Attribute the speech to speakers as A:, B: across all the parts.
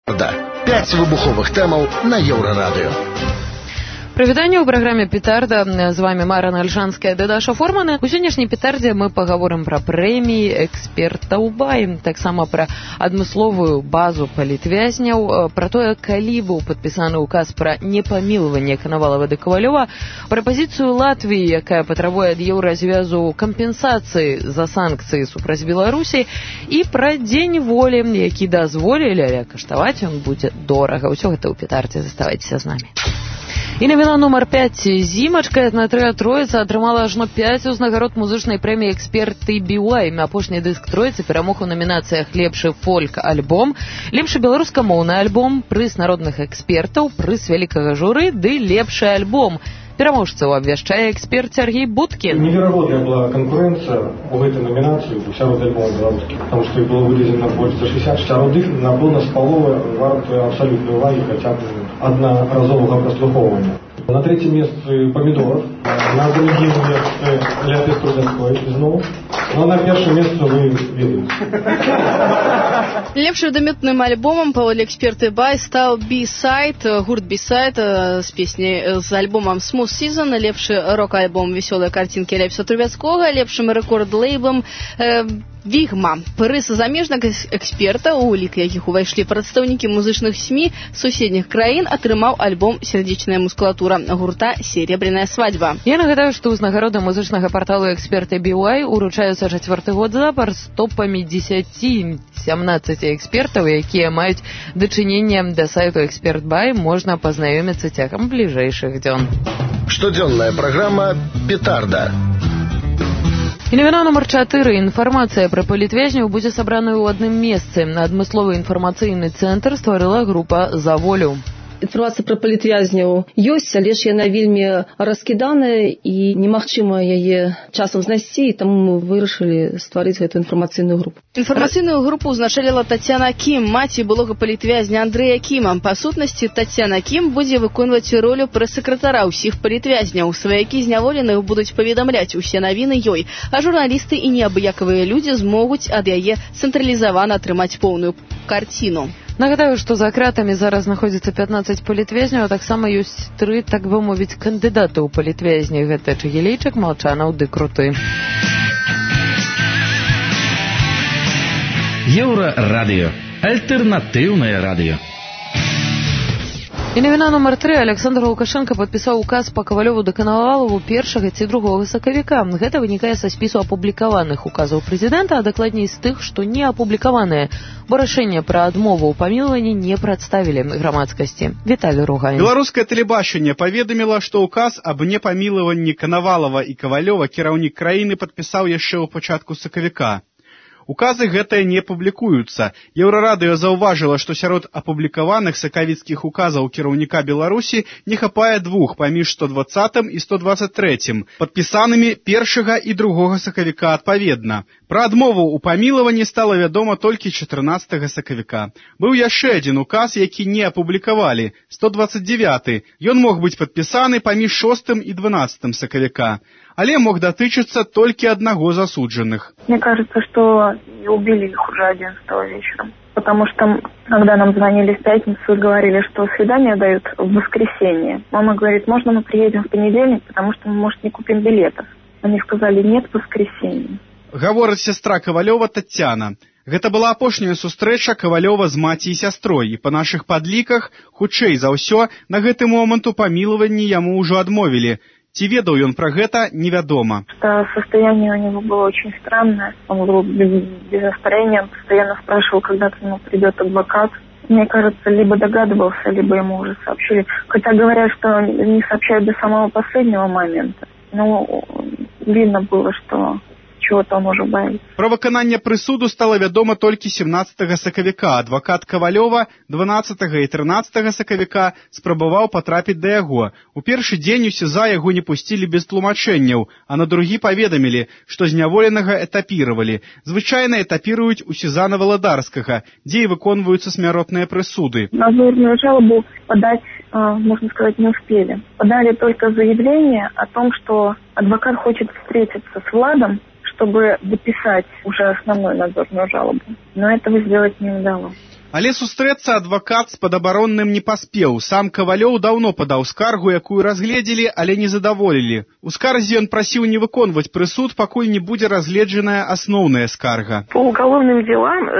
A: 5 выбуховых тэмаў на Еўрарадыё.
B: Прывітанне ў праграме «Петарда». З вами Марана Альшанская, Дадаша Форманы. У сённяшняй «Петардзе» мы паговорым пра прэміі экспертаў БАЙ, таксама пра адмысловую базу палітвязняў, пра тое, калі быў падпісаны ўказ пра непамілаванне Канавалава ды Кавалёва, пра пазіцыю Латвіі, якая патрабуе ад Еўразвязу кампенсацыі за санкцыі супраць Беларусі, і пра дзень волі, які дазволілі, але каштаваць ён будзе дорага. Усё гэта ў «Петардзе». Заставайцеся з намі. І навіна нумар 5. Зімачка на 3 Троіца атрымала ажно 5 узнагарод музычнай прэміі «Эксперты BY». Апошні дыск Троіцы перамог у намінацыях «Лепшы фольк-альбом», «Лепшы беларускамоўны альбом», «Прыз народных экспертаў», «Прыз вялікага журы» ды «Лепшы альбом». Пераможцаў абвяшчае эксперт Сергей Будкин.
C: Невероятная была конкуренция в этой номинации сярод альбомов белорусских, потому что их было выделено больше за 60, сярод их набылась половая варта абсолютной уваги хотя бы одноразового прослуховывания. На 3-м месте «Помидоров», на 2-м месте «Ляпис Трудовской» знову, но на 1-м месте вы видите.
D: Лепшим дамютным альбомом по эксперты BY стал B-Side, гурт B-Side с песней с альбомом Smooth Season, лепший рок-альбом «Веселые картинки» Ляписа Трубецкого, лепшим рэкорд-лейблом «Вігма». Прыз замежнага эксперта, у лік якіх увайшлі прадстаўнікі музычных СМІ суседніх краін, атрымаў альбом «Сердечная мускулатура» гурта «Серебряная свадьба».
B: Я нагадаю, што ўзнагароды музычнага парталу «Эксперты BY» уручаюцца 4-й год запар з топамі 10-17 экспертаў, якія маюць дачыненне да сайту «Эксперт BY», можна пазнаёміцца цягам бліжэйшых дзён.
A: Штодзённая праграма «Петарда».
B: І навіна нумар 4. Інфармацыя пра палітвязняў будзе сабраная ў адным месцы. Адмысловы інфармацыйны цэнтр стварыла група «За волю».
E: Інфармацыя пра палітвязняў ёсць, але ж яна вельмі раскіданая і немагчыма яе часам знайсці, і таму мы вырашылі стварыць гэту інфармацыйную групу.
D: Інфармацыйную групу ўзначаліла Тацяна Кім, маці былога палітвязня Андрэя Кіма. Па сутнасці, Тацяна Кім будзе выконваць ролю прэс-сакратара ўсіх палітвязняў. Сваякі зняволеных будуць паведамляць усе навіны ёй, а журналісты і неабыякавыя людзі змогуць ад яе цэнтралізавана атрымаць поўную карціну.
B: Нагадаю, што за кратамі зараз знаходзіцца 15 палітвязняў, а таксама ёсць 3, так бы мовіць, кандыдаты ў палітвязні. Гэта Чыгілейчык, Малчанаў ды Круты.
F: Еўрарадыё. Альтэрнатыўнае радыё.
B: І навіна нумар 3. Александр Лукашенко падпісаў указ па Кавалёву ды Канавалаву 1 ці 2 сакавіка. Гэта вынікае са спісу апублікаваных указаў прэзідэнта, а дакладней з тых, што не апублікаваныя, бо рашэнне пра адмову ў памілаванні не прадставілі грамадскасці. Віталій Ругань.
G: Беларускае тэлебачанне паведаміла, што ўказ аб непамілаванні Канавалава і Кавалёва кіраўнік краіны падпісаў яшчэ ў пачатку сакавіка. Указы гэтыя не публікуюцца. Еўрарадыё заўважыла, што сярод апублікаваных сакавіцкіх указаў кіраўніка Беларусі не хапае 2 паміж 120 і 123, падпісанымі 1 і 2 сакавіка адпаведна. Пра адмову ў памілаванні стала вядома толькі 14 сакавіка. Быў яшчэ адзін указ, які не апублікавалі, 129. Ён мог быць падпісаны паміж 6 і 12 сакавіка. Але мог датычыцца толькі аднаго з асуджаных.
H: Мне кажется, что убили их уже 11 вечером. Потому что, когда нам звонили в пятницу и говорили, что свидание дают в воскресенье, мама говорит, можно мы приедем в понедельник, потому что мы, может, не купим билетов. Они сказали, нет, в воскресенье.
G: Гаворыць сястра Кавалёва Тацяна. Гэта была апошняя сустрэча Кавалёва з маці і сястрой, і па нашых падліках, хутчэй за ўсё, на гэты момант у памілаванні яму ўжо адмовілі. Ці ведаў ён пра гэта, невядома.
H: Состояние у него было очень странное. Он был без настроения, он постоянно спрашивал, когда к нему придет адвокат. Мне кажется, либо догадывался, либо ему уже сообщили. Хотя говорят, что не сообщают до самого последнего момента. Но видно было, что чего-то он уже боится.
G: Пра выкананне прысуду стала вядома толькі 17 сакавіка. Адвакат Кавалёва 12 і 13 сакавіка спрабаваў патрапіць да яго. У першы дзень у СІЗА яго не пусцілі без тлумачэнняў, а на другі паведамілі, што зняволенага этапіравалі. Звычайна этапіруюць у СІЗА Наваладарскага, дзе і выконваюцца смяротныя прысуды.
H: Надзорную жалобу подать, можно сказать, не успели. Подали только заявление о том, что адвокат хочет встретиться с Владом, чтобы дописать уже основную надзорную жалобу. Но этого сделать не удалось.
G: Але сустрэцца адвакат з падабаронным не паспеў. Сам Кавалёў даўно падаў скаргу, якую разгледзелі, але не задаволілі. У скарзе ён прасіў не выконваць прысуд, пакуль не будзе разгледжаная асноўная скарга.
H: По уголовным делам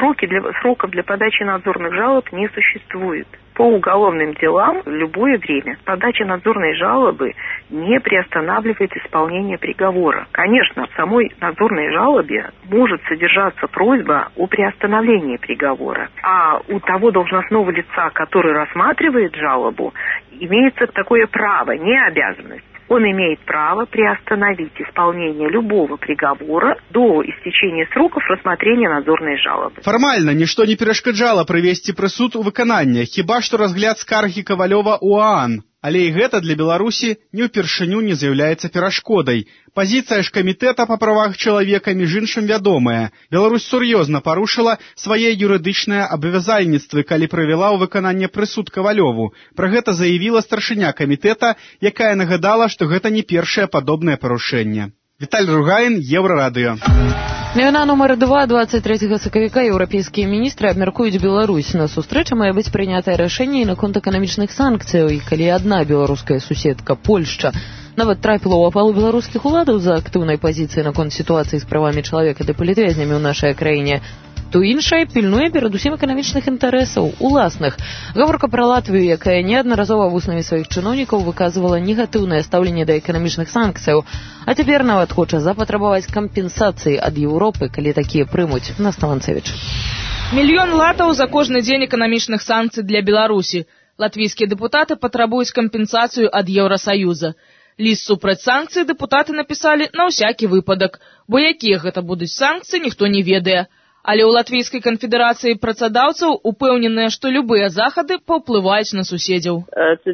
H: сроков для подачи надзорных жалоб не существует. По уголовным делам в любое время подача надзорной жалобы не приостанавливает исполнение приговора. Конечно, в самой надзорной жалобе может содержаться просьба о приостановлении приговора. А у того должностного лица, который рассматривает жалобу, имеется такое право, не обязанность. Он имеет право приостановить исполнение любого приговора до истечения сроков рассмотрения надзорной жалобы.
G: Фармальна нішто не перашкаджала прывесці прысуд у выкананне, хіба што разгляд скаргі Кавалёва ў ААН. Але і гэта для Беларусі не ўпершыню не з'яўляецца перашкодай. Пазіцыя ж камітэта па правах чалавека між іншым вядомая. Беларусь сур'ёзна парушыла свае юрыдычныя абавязальніцтвы, калі правяла ў выкананне прысуд Кавалёву. Пра гэта заявіла старшыня камітэта, якая нагадала, што гэта не першае падобнае парушэнне. Віталь Ругаін, Еўрарадыё.
B: Навіна нумар 2, 23 сакавіка еўрапейскія міністры абмяркуюць Беларусь. На сустрэчы мае быць прынятае рашэнне і наконт эканамічных санкцыяў. І калі адна беларуская суседка, Польшча, нават трапіла ў апалу беларускіх уладаў за актыўнай пазіцыі наконт сітуацыі з правамі чалавека ды палітвязнямі ў нашай краіне, то іншая пільнуе перадусім эканамічных інтарэсаў, уласных. Гаворка пра Латвію, якая неаднаразова вуснамі сваіх чыноўнікаў выказвала негатыўнае стаўленне да эканамічных санкцыяў, а цяпер нават хоча запатрабаваць кампенсацыі ад Еўропы, калі такія прымуць. Настя Ланцевіч.
I: Мільён латаў за кожны дзень эканамічных санкцый для Беларусі. Латвійскія дэпутаты патрабуюць кампенсацыю ад Еўрасаюза. Ліст супраць санкцый дэпутаты напісалі на ўсякі выпадак, бо якія гэта будуць санкцыі, ніхто не ведае. Але ў Латвійскай канфедэрацыі працадаўцаў упэўненыя, што любыя захады паўплываюць на суседзяў.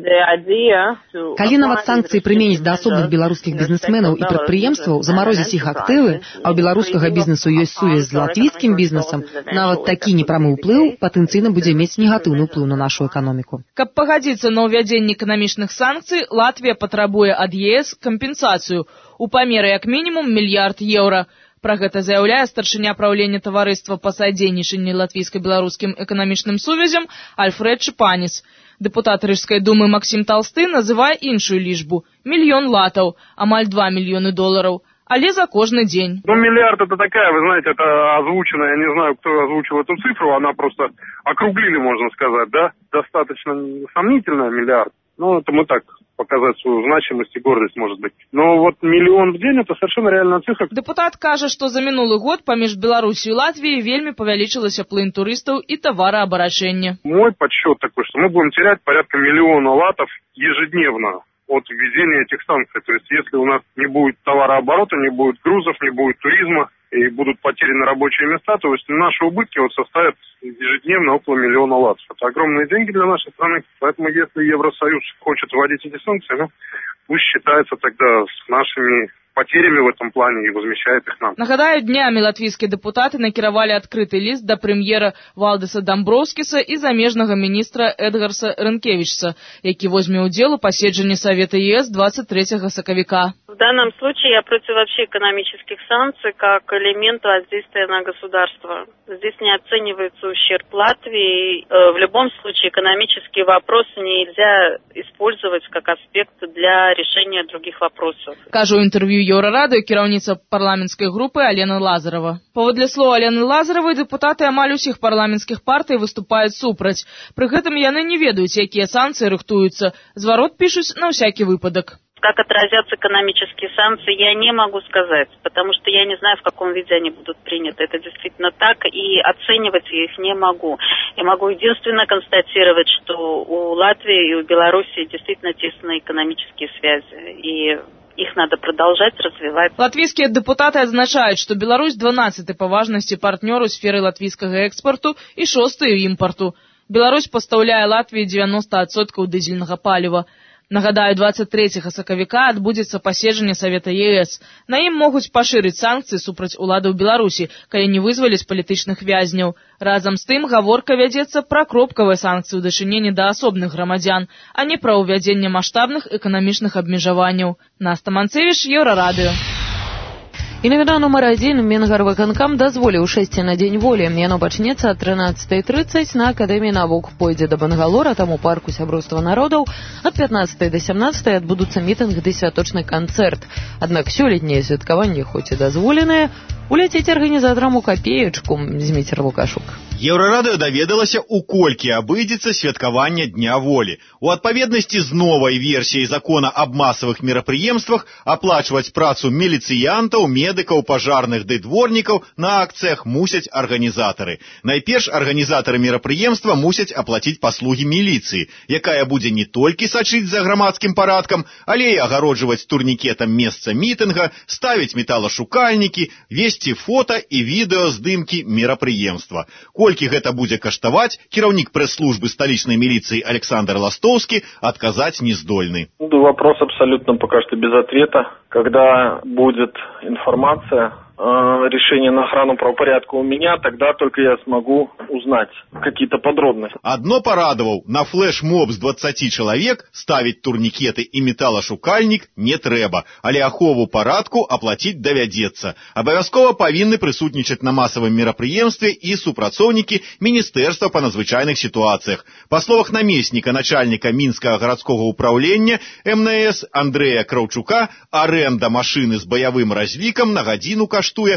J: Калі нават санкцыі прыменіць да асобных беларускіх бізнесменаў і прадпрыемстваў, замарозіць іх актывы, а ў беларускага бізнесу ёсць сувязь з латвійскім бізнесам, нават такі непрамы ўплыў патэнцыйна будзе мець негатыўны ўплыў на нашу эканоміку.
I: Каб пагадзіцца на ўвядзенне эканамічных санкцый, Латвія патрабуе ад ЕС кампенсацыю у памеры як мінімум 1 мільярд еўра. Пра гэта заяўляе старшыня праўлення таварыства па садзейнічанні латвійска-беларускім эканамічным сувязям Альфред Чапаніс. Дэпутат Рыжскай думы Максім Талсты называе іншую лічбу – 1 мільён латаў, амаль 2 мільёны долараў. Але за кожны день.
K: Миллиард это такая, вы знаете, это озвучено, я не знаю, кто озвучил эту цифру, она просто округлили, можно сказать, да? Достаточно сомнительная миллиард. Ну, это мы так показать свою значимость и гордость, может быть. Но вот 1 миллион в день – это совершенно реальная цифра.
I: Депутат кажа, што за мінулы год паміж Беларусью и Латвией вельмі павялічылася плынь турыстаў и товарооборачэння.
K: Мой подсчет такой, что мы будем терять порядка 1 миллиона латов ежедневно от введения этих санкций. То есть, если у нас не будет товарооборота, не будет грузов, не будет туризма, и будут потеряны рабочие места, то есть наши убытки составят ежедневно около 1 миллиона латов. Это огромные деньги для нашей страны. Поэтому если Евросоюз хочет вводить эти санкции, пусть считается тогда с нашими потерями в этом плане и возмещает их нам.
I: Нагадаю, днями латвійскія дэпутаты накіравалі адкрыты ліст да прэм'ера Валдыса Дамброўскіса і замежнага міністра Эдгарса Рынкевичса, які возьме ўдзел у паседжанні Совета ЕС 23 сакавіка.
L: В данном случае я против вообще экономических санкций как элемента воздействия на государство. Здесь не оценивается ущерб Латвии. В любом случае экономические вопросы нельзя использовать как аспект для решения других вопросов.
I: Кажу интервью Еўрарадыё кіраўніца парламенцкай групы Алена Лазарова. Паводле слоў Алены Лазаровай, дэпутаты амаль усіх парламенцкіх партый выступаюць супраць. Пры гэтым яны не ведаюць, якія санкцыі рыхтуюцца. Зварот пішуць на ўсякі выпадак.
L: Как отразятся экономические санкции, я не могу сказать, потому что я не знаю, в каком виде они будут приняты. Это действительно так, и оценивать я их не могу. Я могу единственно констатировать, что у Латвии и у Белоруссии действительно тесные экономические связи, и их надо продолжать развивать.
I: Латвійскія дэпутаты адзначаюць, што Беларусь 12-й па важнасці партнёр у сферы латвійскага экспарту і 6-й у імпарту. Беларусь пастаўляе Латвіі 90% дызельнага паліва. Нагадаю, 23 сакавіка адбудзецца паседжанне Совета ЕС. На ім могуць пашырыць санкцыі супраць уладаў Беларусі, калі не вызваляць палітычных вязняў. Разам з тым гаворка вядзецца пра кропкавыя санкцыі ў дачыненні да асобных грамадзян, а не пра ўвядзенне маштабных эканамічных абмежаванняў. Настя Манцевіч, Еўрарадыё.
B: І навіна нумар 1. Мінгарвыканкам дазволіў 6 на дзень волі. Яно пачнецца ад 13:30 на Акадэміі навук. Пойдзе да Бангалора, там у парку Сяброўства народаў. Ад 15 до 17 адбудуцца мітынг ды святочны канцэрт. Аднак сёлетняе святкаванне хоць і дазволенае, уляціць арганізатарам у капеечку. Зміцер Лукашук.
M: Еўрарадыё даведалася, у колькі абыдзецца святкаванне Дня волі. У адпаведнасці з новай версіяй закона аб масавых мерапрыемствах аплачваць працу міліцыянтаў, медыкаў, пажарных ды дворнікаў на акцыях мусяць арганізатары. Найперш арганізатары мерапрыемства мусяць аплаціць паслугі міліцыі, якая будзе не толькі сачыць за грамадскім парадкам, але і агароджваць турнікетам месца мітынга, ставіць металашукальнікі, весці фота і відэаздымкі мерапрыемства. Колькі гэта будзе каштаваць, кіраўнік прэс-службы сталічнай міліцыі Александр Ластоўскі адказаць не здольны.
N: Вопрос абсолютно пока что без ответа. Когда будет информация, решение на охрану правопорядка у меня, тогда только я смогу узнать какие-то подробности.
M: Адно парадаваў, на флэш-моб з 20 чалавек ставіць турнікеты і металашукальнік не трэба, але ахову парадку аплаціць давядзецца. Абавязкова павінны прысутнічаць на масавым мерапрыемстве і супрацоўнікі Міністэрства па надзвычайных сітуацыях. Па словах намесніка начальніка Мінскага гарадскога ўпраўлення МНС Андрэя Краўчука, аренда машины с боевым развиком на годину коштует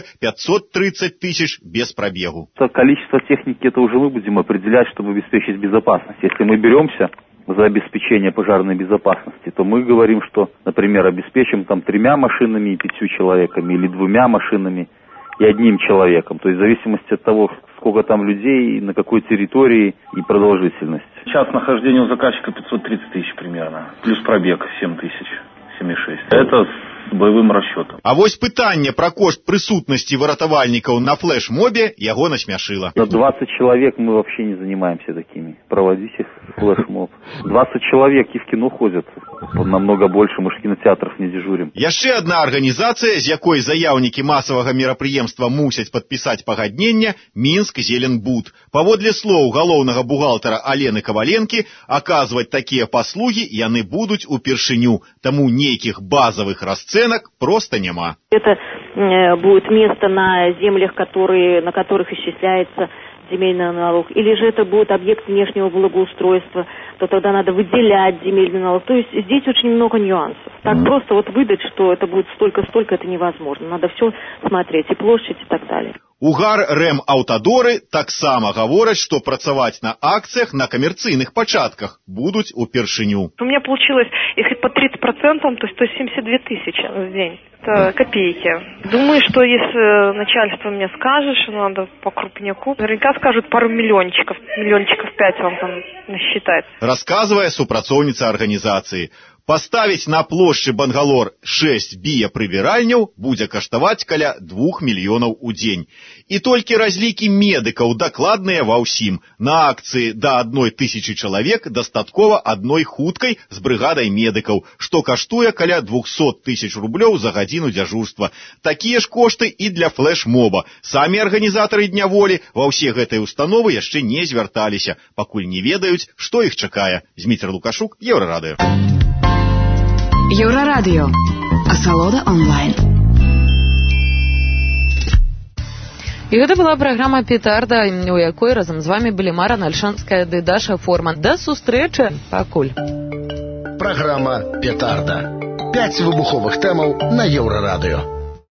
M: 530 тысяч без пробегу.
O: Количество техники это уже мы будем определять, чтобы обеспечить безопасность. Если мы беремся за обеспечение пожарной безопасности, то мы говорим, что, например, обеспечим там 3 машинами и 5 человеками, или 2 машинами и 1 человеком. То есть в зависимости от того, сколько там людей, на какой территории и продолжительность.
N: Час нахождения у заказчика 530 тысяч примерно, плюс пробег 7 тысяч. 7,6. Это с боевым расчетом.
M: А вось пытанне пра кошт прысутнасці выратавальнікаў на флэш-мобе яго насмяшыла.
O: На 20 человек мы вообще не занимаемся такими. Проводите флэш-моб. 20 человек и в кино ходят. Намного больше, мы ж в кинотеатрах не дежурим.
M: Яшчэ адна арганізацыя, з якой заяўнікі масавага мерапрыемства мусяць падпісаць пагадненне, Мінск Зеленбуд. Паводле слоў галоўнага бухгалтара Алены Каваленкі, аказваць такія паслугі яны будуць упершыню, таму нейкіх базовых расцэнак просто няма.
P: Это будет место на землях, на которых исчисляется земельный налог, или же это будет объект внешнего благоустройства, то тогда надо выделять земельный налог. То есть здесь очень много нюансов. Так просто вот выдать, что это будет столько-столько, это невозможно. Надо все смотреть, и площадь, и так далее.
M: Угар Рэм-Аўтадоры таксама гавораць, што працаваць на акцыях на камерцыйных пачатках будуць упершыню.
Q: У меня получилось, если по 30%, то 172 тысячи в день. Это копейки. Думаю, что если начальство мне скажет, что надо по крупняку, наверняка скажут пару миллиончиков 5 вам там насчитать.
M: Расказвае супрацоўніца арганізацыі. Паставіць на плошчы Бангалор 6 біяпрыбіральняў будзе каштаваць каля 2 мільёнаў у дзень. І толькі разлікі медыкаў дакладныя ва ўсім. На акцыі да 1000 чалавек дастаткова адной хуткай з брыгадай медыкаў, што каштуе каля 200 тысяч рублёў за гадзіну дзяжурства. Такія ж кошты і для флэш-моба. Самі арганізатары Дня волі ва ўсе гэтыя установы яшчэ не звярталіся, пакуль не ведаюць, што іх чакае. Зміцер Лукашук, Еўрарадыё.
R: Еўрарадыё. Асалода онлайн.
B: І гэта была праграма «Петарда», у якой разам з вамі былі Мара Нальшанская ды Даша Форман. Да сустрэчы, пакуль.
A: Праграма «Петарда». 5 выбуховых тэмаў на Еўрарадыё.